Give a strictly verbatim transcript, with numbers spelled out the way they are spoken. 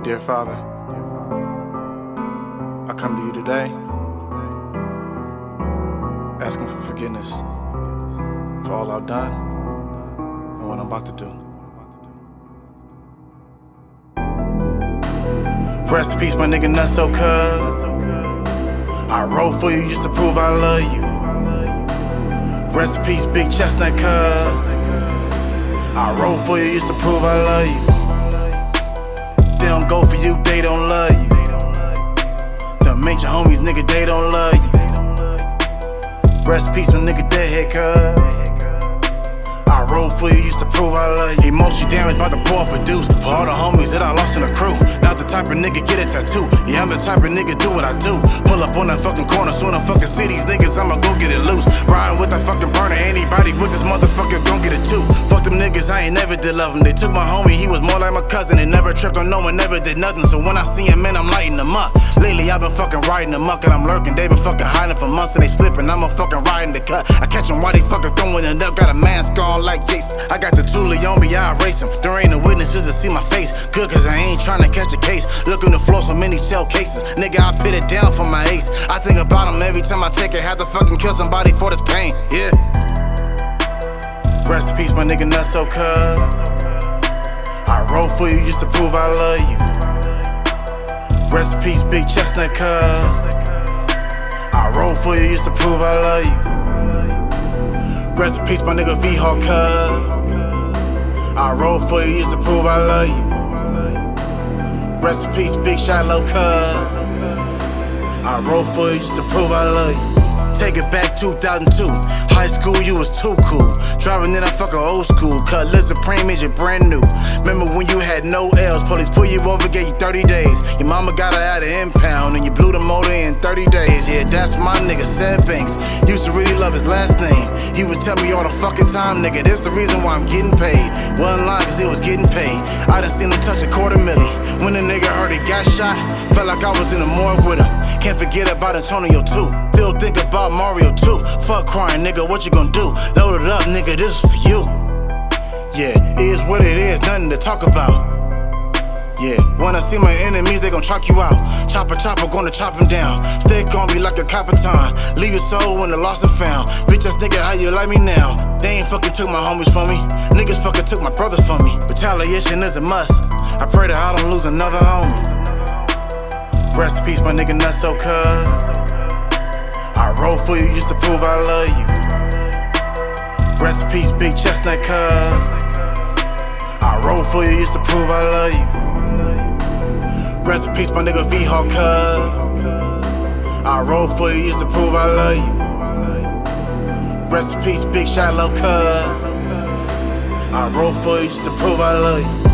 Dear Father, I come to you today asking for forgiveness for all I've done and what I'm about to do. Rest in peace, my nigga Nutso, cuz I rode for you just to prove I love you. Rest in peace, Big Chestnut, cuz I rode for you just to prove I love you. They don't go for you, they don't love you. The major homies, nigga, they don't love you. Rest in peace, my nigga Deadhead, cuz I rode for you, used to prove I love you. Emotionally damaged by the poor produce. For all the homies that I lost in the crew. Not the type of nigga get a tattoo. Yeah, I'm the type of nigga do what I do. Pull up on that fucking corner, soon I fucking see these niggas, I'ma go get it loose. Riding with that fucking burner, anybody with this motherfucker gon' get it too. Fuck them niggas, I ain't never did love him. They took my homie, he was more like my cousin. And never tripped on no one, never did nothing. So when I see him, man, I'm lighting them up. Lately, I've been fucking riding them up, and I'm lurking. They been fucking hiding for months, and they slipping. I'ma fucking riding the cut. I catch them while they fucking throwing it up. Got a mask on like Jason. I got the Thule on me, I erase him. There ain't no witnesses to see my face. Good, cause I ain't trying to catch a case. Look on the floor, so many shell cases. Nigga, I pit it down for my ace. I think about him every time I take it. Have to fucking kill somebody for this pain, yeah. Rest in peace, my nigga Nutso, cuz I rode for you just to prove I love you. Rest in peace, Big Chestnut, cuz I rode for you just to prove I love you. Rest in peace, my nigga V-Hawk, cuz I rode for you just to prove I love you. Rest in peace, Big Shiloh, cuz I rode for you just to prove I love you. Take it back two thousand two. High school, you was too cool. Driving in that fucking old school. Cutlass Supreme is your brand new. Remember when you had no L's? Police pull you over, gave you thirty days. Your mama got her out of impound, and you blew the motor in thirty days. Yeah, that's my nigga, Seth Banks. Used to really love his last name. He was telling me all the fucking time, nigga. This the reason why I'm getting paid. Wasn't lying, cause he was getting paid. I done seen him touch a quarter milli. When the nigga heard he got shot, felt like I was in the morgue with him. Can't forget about Antonio too. Still think about Mario too. Fuck crying, nigga, what you gonna do? Load it up, nigga, this is for you. Yeah, it is what it is, nothing to talk about. Yeah, when I see my enemies, they gon' chalk you out. Chopper, chopper, gonna chop him down. Stick on me like a Capitan. Leave your soul when the lost and found. Bitch ass nigga, how you like me now? They ain't fucking took my homies from me. Niggas fucking took my brothers from me. Retaliation is a must. I pray that I don't lose another homie. Rest in peace, my nigga Nutso, cuz I rode for you just to prove I love you. Rest in peace, Big Chestnut, cuz I rode for you just to prove I love you. Rest in peace, my nigga V-Hawk, cuz I rode for you just to prove I love you. Rest in peace, Big Shiloh, cuz I rode for you just to prove I love you.